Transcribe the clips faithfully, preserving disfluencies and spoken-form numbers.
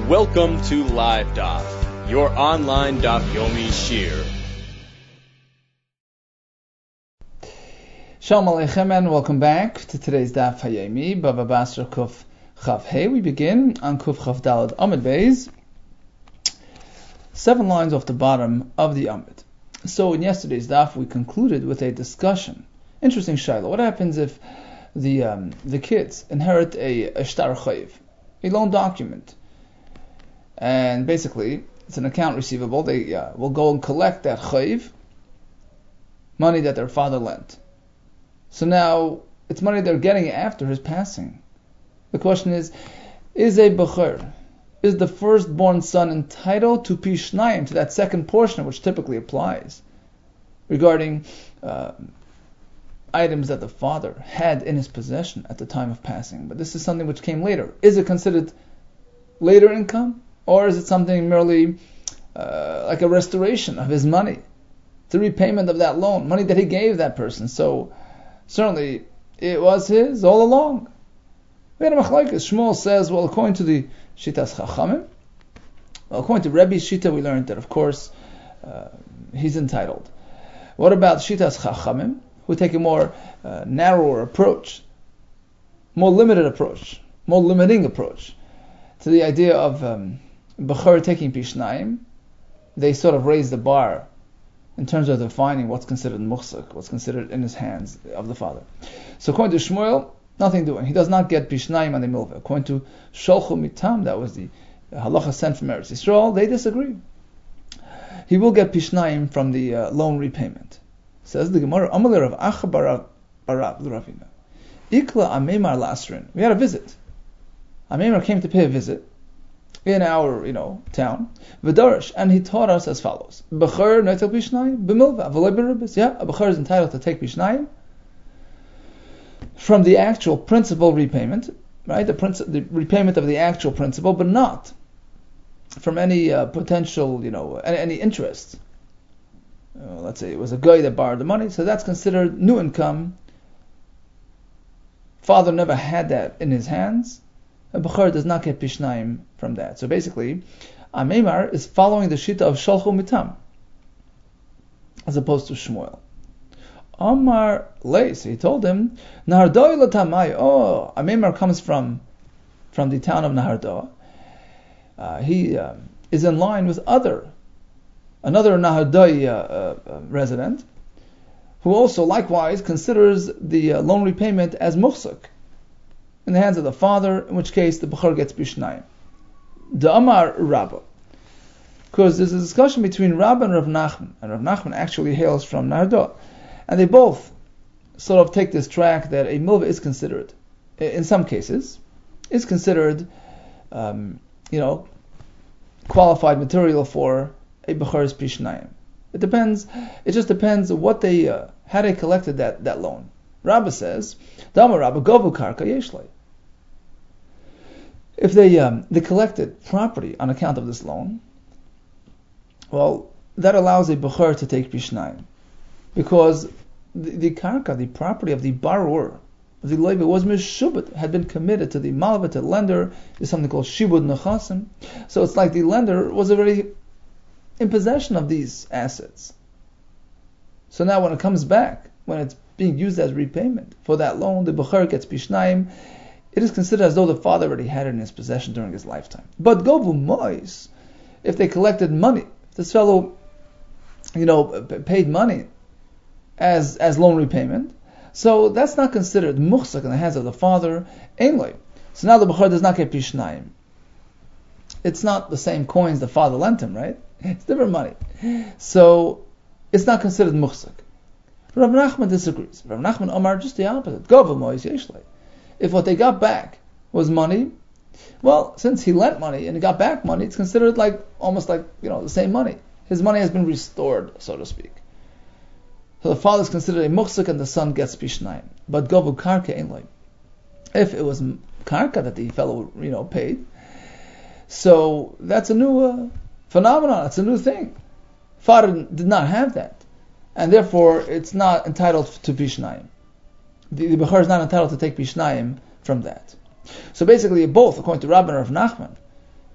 Welcome to Live Daf, your online Daf Yomi Shir. Shalom Aleichem and welcome back to today's Daf Yomi, Bava Basra Kuf Chav Hey. We begin on Kuf Chav Dalad Amud Beis, seven lines off the bottom of the Amud. So in yesterday's Daf we concluded with a discussion. Interesting Shiloh. What happens if the um, the kids inherit a, a shtar chayiv, a loan document? And basically, it's an account receivable. They uh, will go and collect that chayiv, money that their father lent. So now, it's money they're getting after his passing. The question is, is a bechor, is the firstborn son entitled to pishnayim, to that second portion, which typically applies, regarding uh, items that the father had in his possession at the time of passing? But this is something which came later. Is it considered later income? Or is it something merely uh, like a restoration of his money, the repayment of that loan, money that he gave that person? So certainly it was his all along. We had a machlokes. Shmuel says, well, according to the Shitas Chachamim, well, according to Rebbe's Shita, we learned that, of course, uh, he's entitled. What about Shitas Chachamim, who take a more uh, narrower approach, more limited approach, more limiting approach to the idea of um, Bechor taking Pishnayim? They sort of raise the bar in terms of defining what's considered muhsik, what's considered in his hands of the father. So according to Shmuel, nothing doing. He does not get Pishnayim on the milveh. According to Sholchu Mitam, that was the halacha sent from Eretz Yisrael, they disagree. He will get Pishnayim from the uh, loan repayment. Says the Gemara, Amalei Rav Acha bar Rav l'Ravina. Ikla Amemar Lasrin. We had a visit. Amemar came to pay a visit in our, you know, town, V'darash, and he taught us as follows: Bechor noitel Pishnayim b'milva v'loi b'ribis. Yeah, a bechor is entitled to take Pishnayim from the actual principal repayment, right? The, princi- the repayment of the actual principal, but not from any uh, potential, you know, any, any interest. Uh, let's say it was a guy that borrowed the money, so that's considered new income. Father never had that in his hands. A bechor does not get pishnayim from that. So basically, Amemar is following the shita of Sholchu Mitam, as opposed to Shmuel. Amar Leis, he told him, Nahardoi Latamai. Oh, Amemar comes from from the town of Nahardoa. Uh, he uh, is in line with other another Nahardoi uh, uh, resident, who also likewise considers the uh, loan repayment as muhsik, in the hands of the father, in which case the bechor gets bishnayim. The Amar Rabba, because there's a discussion between Rabba and Rav Nachman, and Rav Nachman actually hails from Nardo, and they both sort of take this track that a milvah is considered, in some cases, is considered, um, you know, qualified material for a bechor's bishnayim. It depends. It just depends what they, uh, how they collected that, that loan. Rabba says, Dama Rabba govu karka yeshlei. If they um, they collected property on account of this loan, well, that allows a bechor to take pishnayim, because the, the karka, the property of the borrower, of the loiva, was mishubet, had been committed to the malva, to the lender. Is something called shibud nechasim. So it's like the lender was already in possession of these assets. So now when it comes back, when it's being used as repayment for that loan, the bechor gets pishnayim. It is considered as though the father already had it in his possession during his lifetime. But govu mois, if they collected money, if this fellow, you know, paid money as as loan repayment, so that's not considered muhsak in the hands of the father. Ainly. So now the bechor does not get pishnayim. It's not the same coins the father lent him, right? It's different money. So it's not considered muhsak. Rav Nachman disagrees. Rav Nachman Omar, just the opposite. Govu mois yeshlei. If what they got back was money, well, since he lent money and he got back money, it's considered like almost like, you know, the same money. His money has been restored, so to speak. So the father is considered a muhsik and the son gets pishnayim. But govu karka ain't like. If it was karka that the fellow, you know, paid, so that's a new uh, phenomenon. It's a new thing. Father did not have that, and therefore it's not entitled to pishnayim. The, the bechor is not entitled to take pishnayim from that. So basically, both, according to Rabban and Rav Nachman,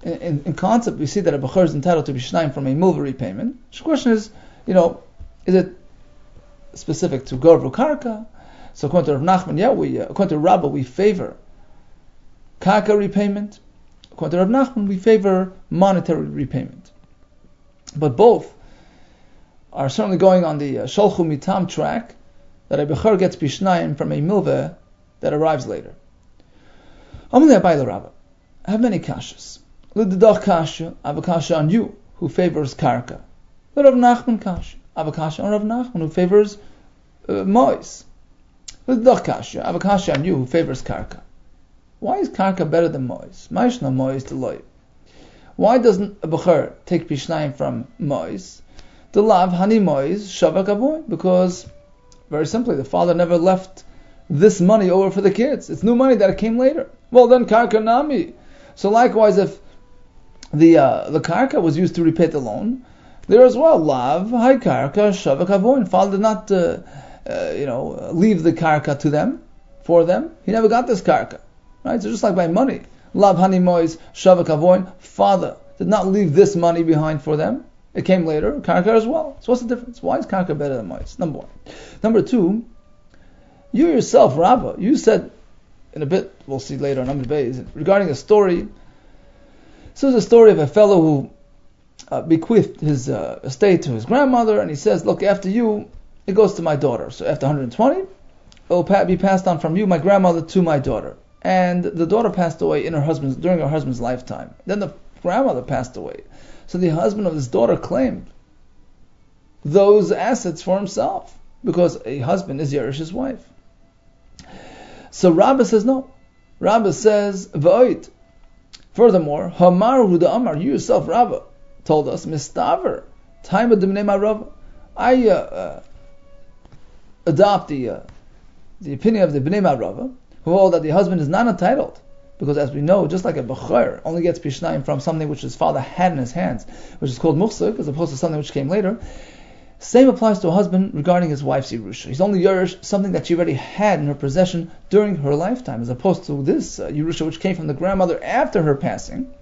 in, in concept, we see that a Bechor is entitled to be Shnayim from a Milva repayment. The question is, you know, is it specific to Gorv Karka? So according to Rav Nachman, yeah, we, uh, according to Rabbah, we favor Karka repayment. According to Rav Nachman, we favor monetary repayment. But both are certainly going on the uh, Sholchu Mitam track, that a Bechor gets Bishnayim from a Milva that arrives later. Amalei Abai Rabba. I have many kashas. L'dedach kasha, I have a kasha on you, who favors Karka. L'Rav Nachman kasha, I have a kasha on Rav Nachman, who favors uh, Mois. L'dedach kasha, I have a kasha on you, who favors Karka. Why is Karka better than Mois? Ma'ishna Mois Deloy. Why doesn't a Bechor take Bishnayim from Mois? The lav hani Mois shavak avoy, because very simply the father never left this money over for the kids. It's new money that came later. Well, then Karka Nami. So likewise, if the uh, the Karka was used to repay the loan, there as well, Lav, Hai Karka, Shavak Avoin. Father did not, uh, uh, you know, leave the Karka to them, for them. He never got this Karka. Right? So just like by money, Lav, Hani Mois, Shavak Avoin, father did not leave this money behind for them. It came later, Karka as well. So what's the difference? Why is Karka better than Mois? Number one. Number two, you yourself, Rabbah, you said, in a bit, we'll see later on Amud Beis, regarding a story. This is a story of a fellow who uh, bequeathed his uh, estate to his grandmother, and he says, look, after you, it goes to my daughter. So after one hundred twenty, it will be passed on from you, my grandmother, to my daughter. And the daughter passed away in her husband's during her husband's lifetime. Then the grandmother passed away. So the husband of his daughter claimed those assets for himself, because a husband is Yerish's wife. So Rabbah says no. Rabbah says v'oid. Furthermore, Hamar Huda Amar, you yourself, Rabbah, told us mistaver time of Dimnei Marav. I uh, uh, adopt the uh, the opinion of the Bnei Marav, who hold that the husband is not entitled, because as we know, just like a Bechor only gets Pishnayim from something which his father had in his hands, which is called Muchsuk, as opposed to something which came later. Same applies to a husband regarding his wife's Yerusha. He's only Yerush something that she already had in her possession during her lifetime, as opposed to this uh, Yerusha which came from the grandmother after her passing.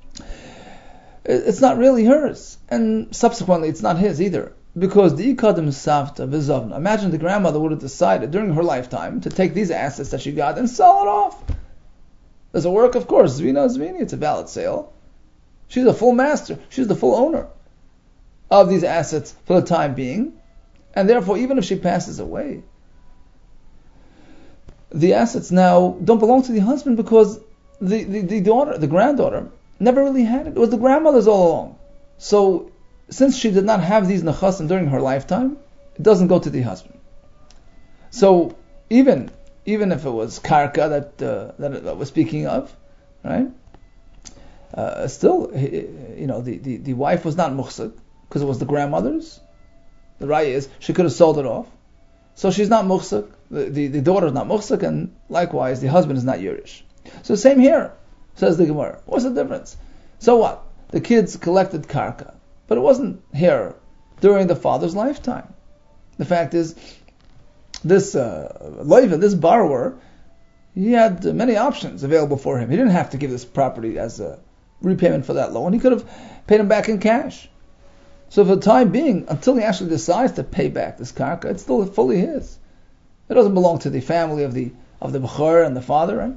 It's not really hers, and subsequently it's not his either, because the Ikadim Savta Vizavna. Imagine the grandmother would have decided during her lifetime to take these assets that she got and sell it off. Does it work? Of course. Zvina Zvini, it's a valid sale. She's a full master. She's the full owner of these assets for the time being, and therefore even if she passes away, the assets now don't belong to the husband, because the, the, the daughter, the granddaughter, never really had it. It was the grandmother's all along. So since she did not have these nechasim during her lifetime, it doesn't go to the husband. So even even if it was karka that uh, that, that we're speaking of, right? Uh, still, you know, the, the, the wife was not muhsik, because it was the grandmother's. The raya is she could have sold it off, so she's not muhsik. The, the the daughter is not muhsik, and likewise the husband is not yurish. So same here, says the Gemara. What's the difference? So what? The kids collected karka, but it wasn't here during the father's lifetime. The fact is, this uh, loiva, this borrower, he had many options available for him. He didn't have to give this property as a repayment for that loan. He could have paid him back in cash. So for the time being, until he actually decides to pay back this karka, it's still fully his. It doesn't belong to the family of the of the bechor and the father, right?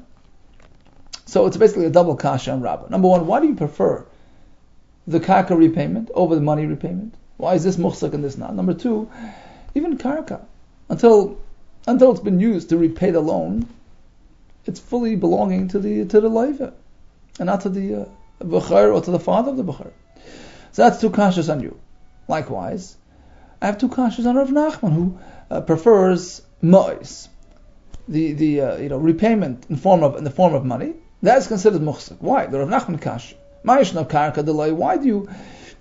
So it's basically a double kasha on Rabbah. Number one, why do you prefer the karka repayment over the money repayment? Why is this muhsak and this not? Number two, even karka, until until it's been used to repay the loan, it's fully belonging to the to the loiva, and not to the uh, bechor or to the father of the bechor. So that's two kashas on you. Likewise, I have two kashas on Rav Nachman, who uh, prefers mois, the the uh, you know repayment in form of in the form of money. That is considered muhsak. Why? The Rav Nachman kasha. Ma'ishna karka delay. Why do you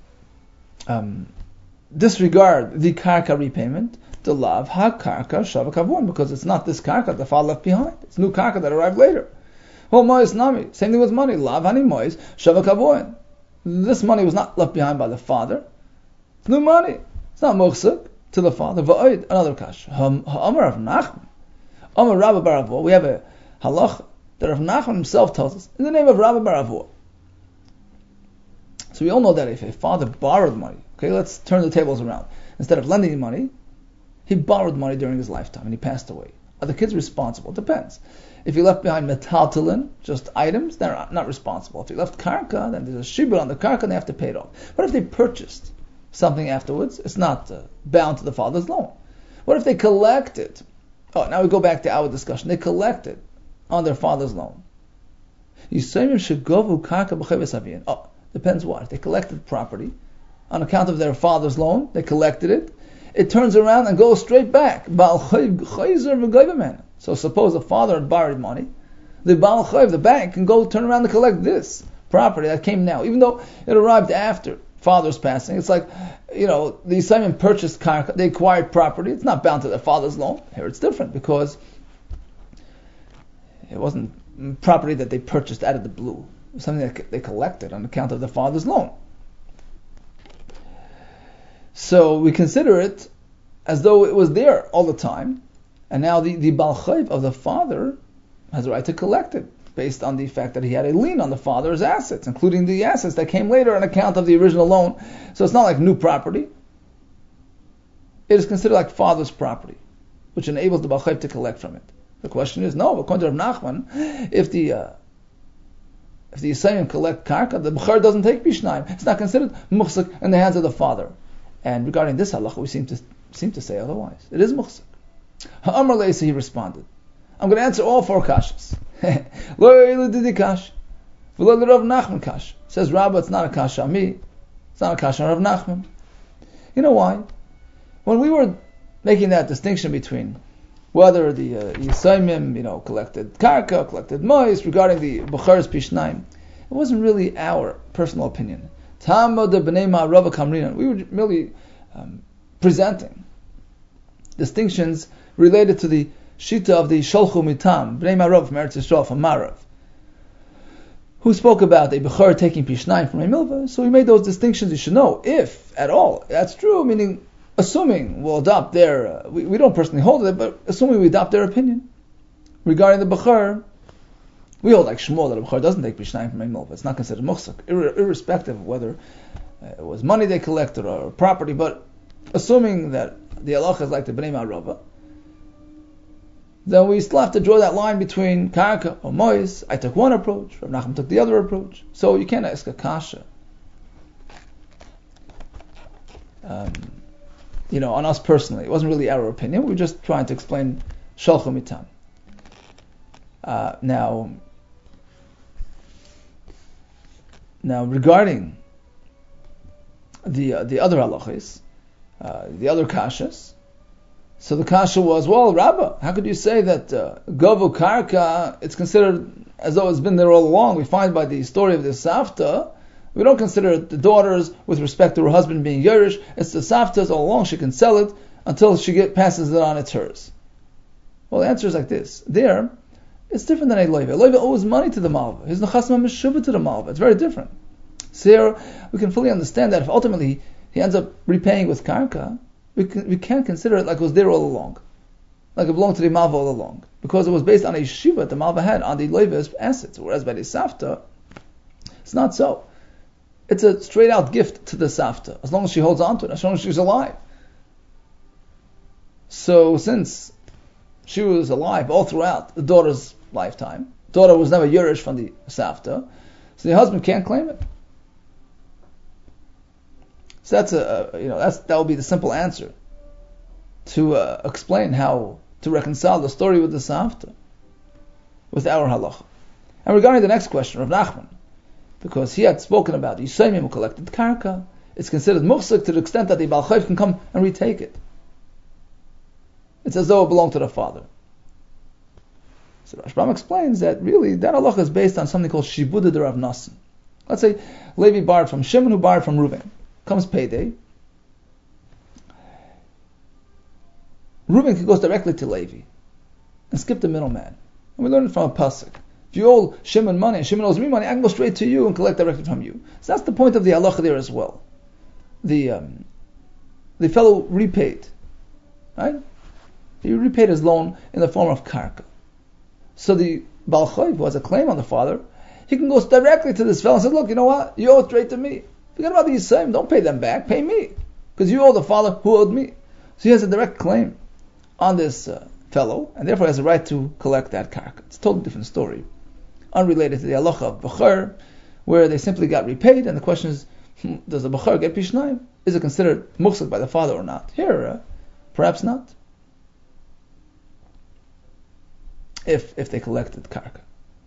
um, disregard the karka repayment? The lav ha karka shavak avon, because it's not this karka the father left behind. It's new karka that arrived later. Well, mois nami. Same thing with money. Lav hani mois shavak avon. This money was not left behind by the father. It's new money. It's not muhsuk to the father. Va'oid, another kash. Ha'amar Rav Nachman. Amar Rabba bar Avua. We have a halacha that Rav Nachman himself tells us in the name of Rabba bar Avua. So we all know that if a father borrowed money, okay, let's turn the tables around. Instead of lending money, he borrowed money during his lifetime and he passed away. Are the kids responsible? It depends. If he left behind metaltalin, just items, they're not responsible. If he left karka, then there's a shibur on the karka and they have to pay it off. What if they purchased something afterwards? It's not uh, bound to the father's loan. What if they collected? Oh, now we go back to our discussion. They collected on their father's loan. Oh, depends what. If they collected property on account of their father's loan, they collected it, it turns around and goes straight back. So suppose the father had borrowed money, the Baal Chayv, the bank, can go turn around and collect this property that came now, even though it arrived after father's passing. It's like, you know, the Yisraelim purchased karka, they acquired property, it's not bound to their father's loan. Here it's different because it wasn't property that they purchased out of the blue. It was something that they collected on account of their father's loan. So we consider it as though it was there all the time, and now the, the Baal Chayv of the father has a right to collect it, based on the fact that he had a lien on the father's assets, including the assets that came later on account of the original loan. So it's not like new property. It is considered like father's property, which enables the Baal Chayv to collect from it. The question is, no, according to Rav Nachman, if the uh, if the Yisraelim collect karka, the Bechor doesn't take Bishnaim. It's not considered muhsik in the hands of the father. And regarding this halacha, we seem to seem to say otherwise. It is muhsik. Ha'amar le'isa, he responded, I'm going to answer all four kashas. Lo didi kash, v'lo Rav Nachman kash. Says Rabba, it's not a kasha on me. It's not a kasha on Rav Nachman. You know why? When we were making that distinction between whether the uh, Yisraelim, you know, collected karka, collected mois, regarding the Bechor's Pishnaim, it wasn't really our personal opinion. Tama de b'nei ma'arava kamrinan. We were merely um, presenting distinctions related to the shita of the Sholchu Mitam, b'nei ma'arav from Eretz Yisrael, from Marav, who spoke about a Bechor taking Pishnaim from a Milva. So we made those distinctions. You should know, if at all that's true, meaning assuming we'll adopt their, uh, we, we don't personally hold it, but assuming we adopt their opinion regarding the Bechor, we hold like Shmuel that a Bechor doesn't take Bishnaim from a Milva. It's not considered muhsik, ir- irrespective of whether uh, it was money they collected or property. But assuming that the halacha is like the Bnei Ma'arava, then we still have to draw that line between karka or mois. I took one approach, Rav Nachman took the other approach. So you can't ask a kasha. Um, you know, on us personally. It wasn't really our opinion. We were just trying to explain Sholchu Mitam. Uh, now, now regarding the uh, the other halachas, uh, the other kashas, so the kasha was, well, Rabbah, how could you say that uh, Govu Karka, it's considered as though it's been there all along? We find by the story of the Savta, we don't consider the daughters with respect to her husband being Yerush. It's the Savta's all along. She can sell it until she get, passes it on, it's hers. Well, the answer is like this. There, it's different than a Loiva. A Loiva owes money to the Malva. His Nechasma Meshuvah to the Malva. It's very different. So here, we can fully understand that if ultimately he ends up repaying with Karka, we, can, we can't consider it like it was there all along. Like it belonged to the Malva all along. Because it was based on a Shiva the Malva had on the Loiva's assets. Whereas by the Savta, it's not so. It's a straight out gift to the Savta, as long as she holds on to it, as long as she's alive. So since she was alive all throughout the daughter's lifetime, daughter was never Yerush from the Savta, so the husband can't claim it. So that's a, you know, that's that would be the simple answer to uh, explain how to reconcile the story with the Savta, with our halacha. And regarding the next question, Rav Nachman, because he had spoken about the Yisraelim who collected karka, it's considered muhsik to the extent that the Baal Chayv can come and retake it. It's as though it belonged to the father. So Rashbam explains that really that halacha is based on something called Shibuda de Rav Nassim. Let's say Levi borrowed from Shimon, who borrowed from Reuven. Comes payday. Reuven goes directly to Levi and skip the middleman. And we learn it from a pasuk. If you owe Shimon money and Shimon owes me money, I can go straight to you and collect directly from you. So that's the point of the halacha there as well. The um, the fellow repaid, right? He repaid his loan in the form of karka. So the Baal Chayv, who has a claim on the father, he can go directly to this fellow and say, look, you know what? You owe it straight to me. Forget about the Yisraelim. Don't pay them back. Pay me. Because you owe the father who owed me. So he has a direct claim on this uh, fellow, and therefore has a right to collect that karka. It's a totally different story, unrelated to the halacha of Bechor, where they simply got repaid, and the question is, hmm, does the Bechor get Pishnayim? Is it considered muksuk by the father or not? Here, uh, perhaps not. If if they collected karka.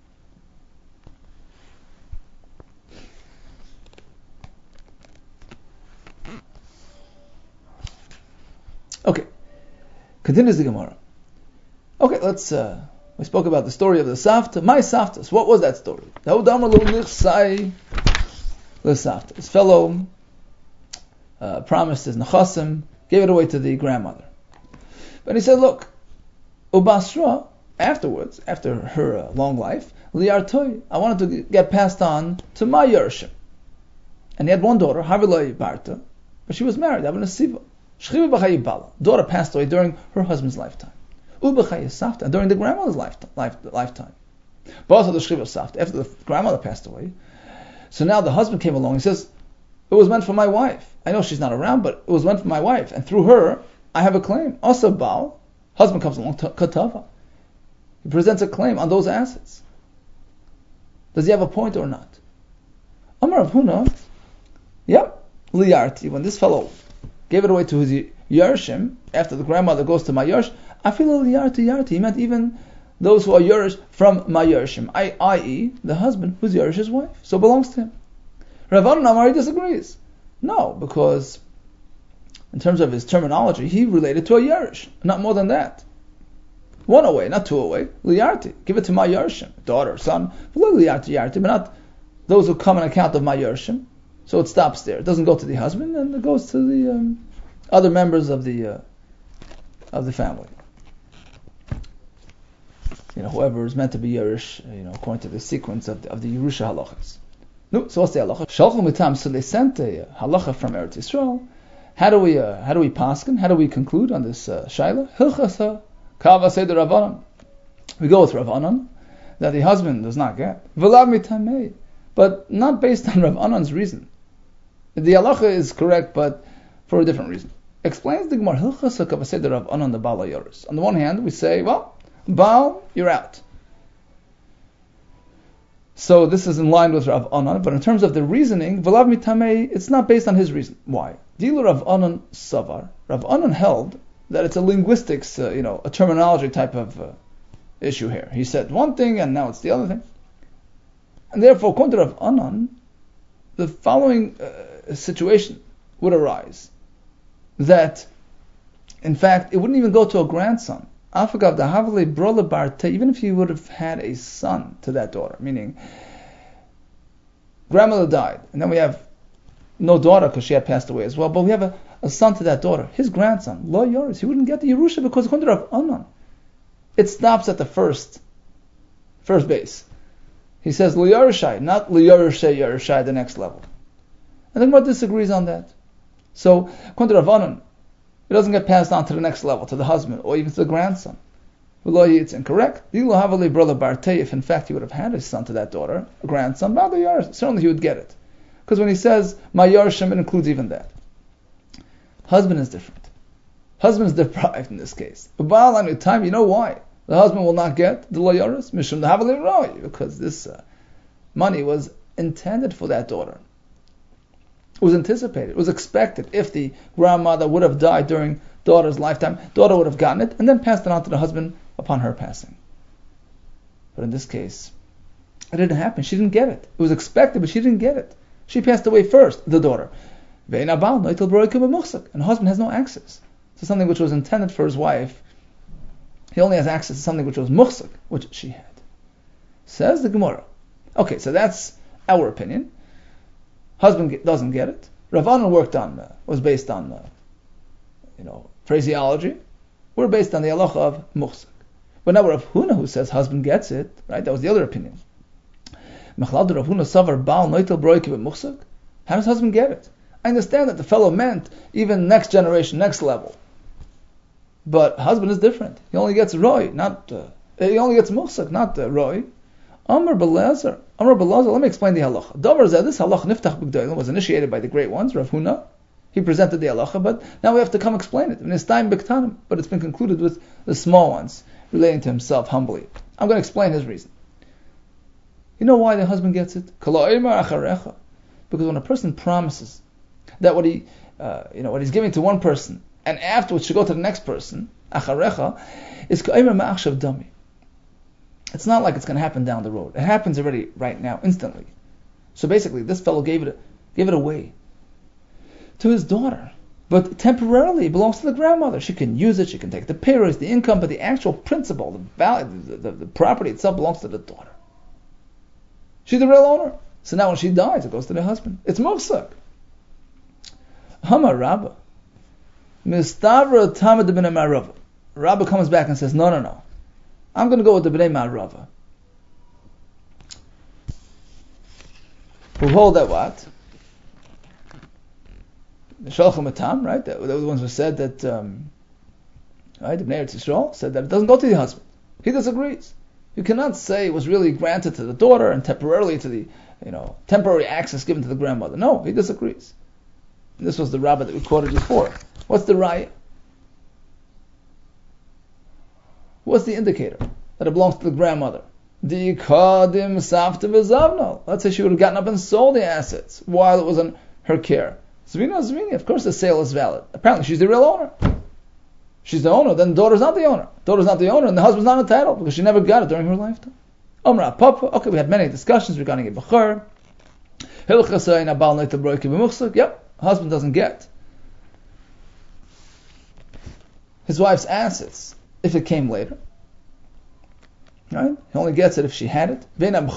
Okay, continues the Gemara. Okay, let's, uh, we spoke about the story of the Savta. My Savtas, what was that story? His fellow uh, promised his Nechasim, gave it away to the grandmother. But he said, look, Ubasra, afterwards, after her uh, long life, Liartoi, I wanted to get passed on to my Yerusha. And he had one daughter, Haviloi Barta, but she was married, Abba Nesiva. Daughter passed away during her husband's lifetime. Ubechay Safta, during the grandmother's lifetime. Life, lifetime. But also the Shriva Safta, after the grandmother passed away. So now the husband came along. He says, it was meant for my wife. I know she's not around, but it was meant for my wife. And through her, I have a claim. Also, Baal, husband comes along, Katava. He presents a claim on those assets. Does he have a point or not? Amar Rav Huna, yep, Liarti, when this fellow gave it away to his Yershim, after the grandmother goes to my Yersh, I feel Liarti Yarti. He meant even those who are Yersh from my Yershim, that is, the husband who's Yersh's wife. So it belongs to him. Rav Anan Amari disagrees. No, because in terms of his terminology, he related to a Yersh, not more than that. One away, not two away. Liarti, give it to my Yershim, daughter, son. Liarti Yarti, but not those who come on account of my Yershim. So it stops there. It doesn't go to the husband, and it goes to the um, other members of the uh, of the family. You know, whoever is meant to be Yerush, you know, according to the sequence of the, of the Yerusha halachas. No, so what's the halacha? Shalchu mitam. So they sent a halacha from Eretz Yisrael. How do we uh, how do we paskin? How do we conclude on this uh, shaila? Hilchasa kava seder Rav Anan. We go with Rav Anan that the husband does not get v'lav mitamei, but not based on Rav Anan's reason. The halacha is correct, but for a different reason. Explains the Gemara, Hilchasa kava seder Rav Anan the Baal Yoris. On the one hand, we say, well, Baal, you're out. So this is in line with Rav Anan, but in terms of the reasoning, V'lav mitamei, it's not based on his reason. Why? Dilu Rav Anan savar. Rav Anan held that it's a linguistics, uh, you know, a terminology type of uh, issue here. He said one thing and now it's the other thing. And therefore, according to Rav Anan, the following uh, situation would arise. That, in fact, it wouldn't even go to a grandson. Even if he would have had a son to that daughter, meaning grandmother died, and then we have no daughter because she had passed away as well, but we have a, a son to that daughter, his grandson, Lo Yoris, he wouldn't get the Yerusha because according to Rav Anan, it stops at the first first base. He says Lo Yorishai, not Lo Yorishai Yorishai, the next level. And the Gemara disagrees on that. So, according to Rav Anan, it doesn't get passed on to the next level, to the husband, or even to the grandson. It's incorrect. If in fact he would have had a son to that daughter, a grandson, certainly he would get it. Because when he says, my Yarshim, it includes even that. Husband is different. Husband is deprived in this case. But time, you know why? The husband will not get the Layaris, Mishum the because this uh, money was intended for that daughter. It was anticipated, it was expected. If the grandmother would have died during daughter's lifetime, daughter would have gotten it and then passed it on to the husband upon her passing. But in this case, it didn't happen. She didn't get it. It was expected, but she didn't get it. She passed away first, the daughter. And the husband has no access to something which was intended for his wife. He only has access to something which was muhsak, which she had. Says the Gemara. Okay, so that's our opinion. Husband doesn't get it. Rav Anan worked on, uh, was based on, uh, you know, phraseology. We're based on the halacha of muhsak. But now Rav Huna, who says husband gets it, right? That was the other opinion. How does husband get it? I understand that the fellow meant even next generation, next level. But husband is different. He only gets roy, not uh, he only gets muhsak, not uh, roy. Amr Belezer. Amr Belezer, let me explain the halacha. Davar zeh, this halacha niftach b'gdolim was initiated by the great ones, Rav Huna. He presented the halacha, but now we have to come explain it. And it's time b'ktanim, but it's been concluded with the small ones, relating to himself humbly. I'm going to explain his reason. You know why the husband gets it? Because when a person promises that what he, uh, you know, what he's giving to one person, and afterwards should go to the next person, acharecha, is ka'omer ma'achshav dami. It's not like it's going to happen down the road. It happens already right now, instantly. So basically, this fellow gave it, gave it away to his daughter, but temporarily it belongs to the grandmother. She can use it, she can take the pay raise, the income, but the actual principal, the value, the, the, the property itself belongs to the daughter. She's the real owner. So now when she dies, it goes to the husband. It's mufsak. Hama Rabba. Mistavra Tamad bin Marava. Rabba comes back and says, no, no, no. I'm going to go with the Bnei Marava. Who hold that what? The Shalchim Atam, right? They were the ones who said that, um, right? The Bnei Eretz Yisrael said that it doesn't go to the husband. He disagrees. You cannot say it was really granted to the daughter and temporarily to the, you know, temporary access given to the grandmother. No, he disagrees. And this was the rabbi that we quoted before. What's the raya? What's the indicator that it belongs to the grandmother? Let's say she would have gotten up and sold the assets while it was in her care. Zvina Zvini, of course the sale is valid. Apparently she's the real owner. She's the owner, then the daughter's not the owner. Daughter's not the owner, and the husband's not entitled because she never got it during her lifetime. Omra Papa. Okay, we had many discussions regarding a bachar. Yep, husband doesn't get his wife's assets if it came later. Right? He only gets it if she had it. Same with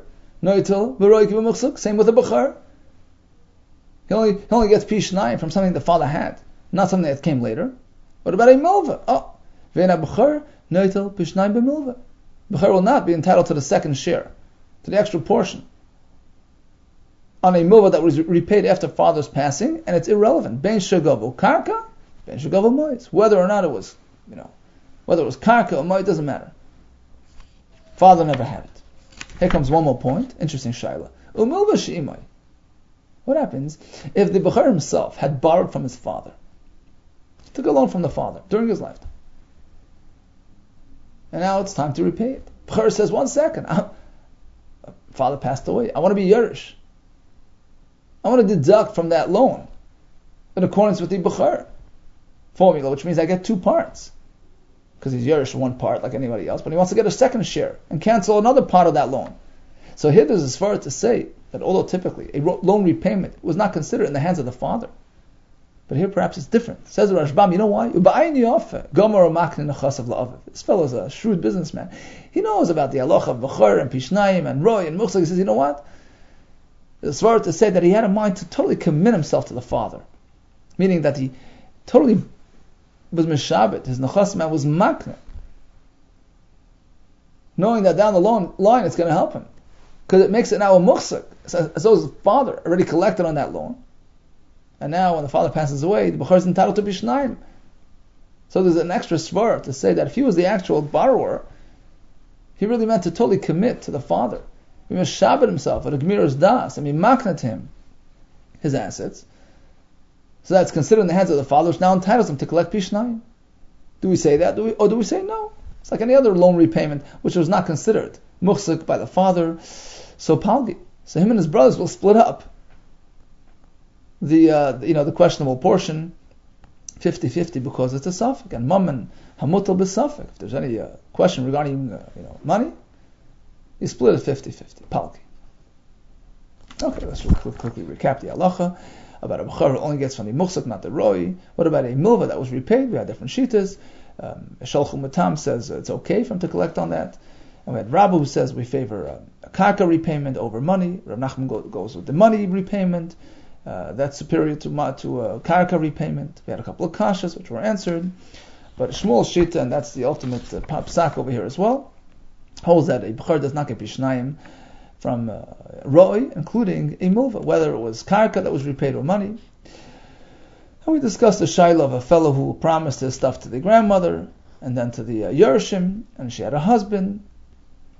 the bachar. He only he only gets pishnayim from something the father had, not something that came later. What about a milva? Oh, Ve'ena b'char noitel pishnayim b'milva. B'char will not be entitled to the second share, to the extra portion, on a milva that was repaid after father's passing, and it's irrelevant. Ben shagavu karka, ben shagavu mois. Whether or not it was, you know, whether it was karka or mois, doesn't matter. Father never had it. Here comes one more point. Interesting shaila. Umilva she'imai. What happens if the b'char himself had borrowed from his father? Took a loan from the father during his lifetime. And now it's time to repay it. B'char says, one second, I'm, father passed away. I want to be Yerush. I want to deduct from that loan in accordance with the B'char formula, which means I get two parts. Because he's Yerush one part like anybody else, but he wants to get a second share and cancel another part of that loan. So here there's as far to say that although typically a loan repayment was not considered in the hands of the father, but here perhaps it's different. Says the Rashbam, you know why? This fellow is a shrewd businessman. He knows about the halacha of B'char and Pishnayim and Roy and Muchsag. He says, you know what? It's far to say that he had a mind to totally commit himself to the father. Meaning that he totally was mishabit. His nechasman was makna. Knowing that down the line it's going to help him. Because it makes it now a muchsag. So as though his father already collected on that loan. And now when the father passes away, the B'char is entitled to Bishnayim. So there's an extra svar to say that if he was the actual borrower, he really meant to totally commit to the father. He must shabbat himself at a Gemiras Das and be makna to him his assets. So that's considered in the hands of the father, which now entitles him to collect Bishnayim. Do we say that? Do we, or do we say no? It's like any other loan repayment which was not considered muhsik by the father. So palgi. So him and his brothers will split up the uh, you know the questionable portion fifty-fifty because it's a suffix, and mum and hamutal b'suffix. If there's any uh, question regarding uh, you know money, you split it fifty-fifty. Palki. Okay, let's quickly, quickly recap the halacha about a b'char who only gets from the muhsik, not the roy. What about a milva that was repaid? We had different shitas. Um, Shalchum Matam says uh, it's okay for him to collect on that. And we had Rabbi who says we favor uh, a karka repayment over money. Rav Nachman go, goes with the money repayment. Uh, that's superior to to uh, karka repayment. We had a couple of kashas which were answered, but Shmuel Shita, and that's the ultimate uh, psak over here as well, holds that a b'char does not get bishnayim from uh, roy, including a milva, whether it was karka that was repaid or money. And we discussed the shaila of a fellow who promised his stuff to the grandmother and then to the uh, Yerushim, and she had a husband,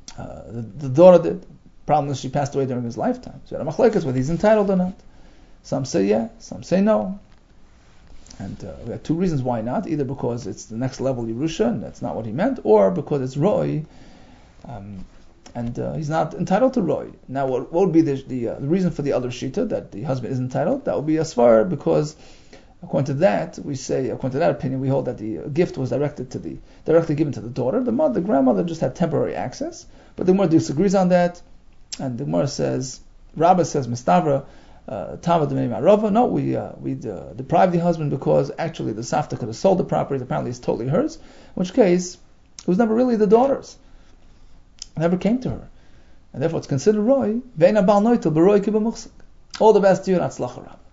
Uh, the, the daughter did. Problem is she passed away during his lifetime. So the machlekes whether he's entitled or not. Some say yeah, some say no. And uh, we have two reasons why not. Either because it's the next level Yerusha, and that's not what he meant, or because it's Roy, um, and uh, he's not entitled to Roy. Now, what, what would be the the, uh, the reason for the other shita, that the husband is entitled? That would be a svar, because according to that, we say, according to that opinion, we hold that the gift was directed to the directly given to the daughter. The mother, the grandmother just had temporary access. But the Gemara disagrees on that, and the Gemara says, Rabbah says, Mistavra, Uh, no, we uh, we uh, deprived the husband because actually the Safta could have sold the property. Apparently, it's totally hers. In which case, it was never really the daughter's. It never came to her, and therefore it's considered roy. All the best to you, and atzlacha.